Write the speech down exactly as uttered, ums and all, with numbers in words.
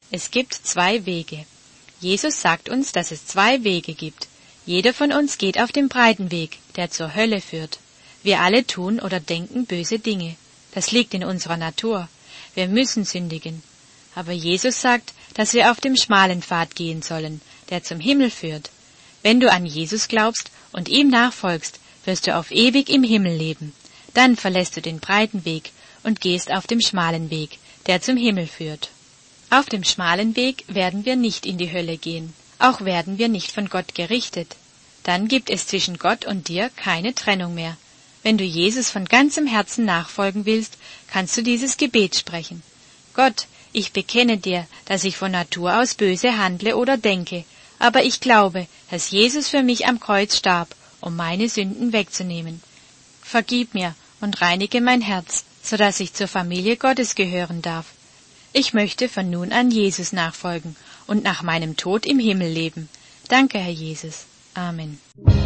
Es gibt zwei Wege. Jesus sagt uns, dass es zwei Wege gibt. Jeder von uns geht auf dem breiten Weg, der zur Hölle führt. Wir alle tun oder denken böse Dinge. Das liegt in unserer Natur. Wir müssen sündigen. Aber Jesus sagt, dass wir auf dem schmalen Pfad gehen sollen, der zum Himmel führt. Wenn du an Jesus glaubst und ihm nachfolgst, wirst du auf ewig im Himmel leben. Dann verlässt du den breiten Weg und gehst auf dem schmalen Weg, der zum Himmel führt. Auf dem schmalen Weg werden wir nicht in die Hölle gehen. Auch werden wir nicht von Gott gerichtet. Dann gibt es zwischen Gott und dir keine Trennung mehr. Wenn du Jesus von ganzem Herzen nachfolgen willst, kannst du dieses Gebet sprechen. Gott, ich bekenne dir, dass ich von Natur aus böse handle oder denke, aber ich glaube, dass Jesus für mich am Kreuz starb, um meine Sünden wegzunehmen. Vergib mir und reinige mein Herz, so dass ich zur Familie Gottes gehören darf. Ich möchte von nun an Jesus nachfolgen und nach meinem Tod im Himmel leben. Danke, Herr Jesus. Amen.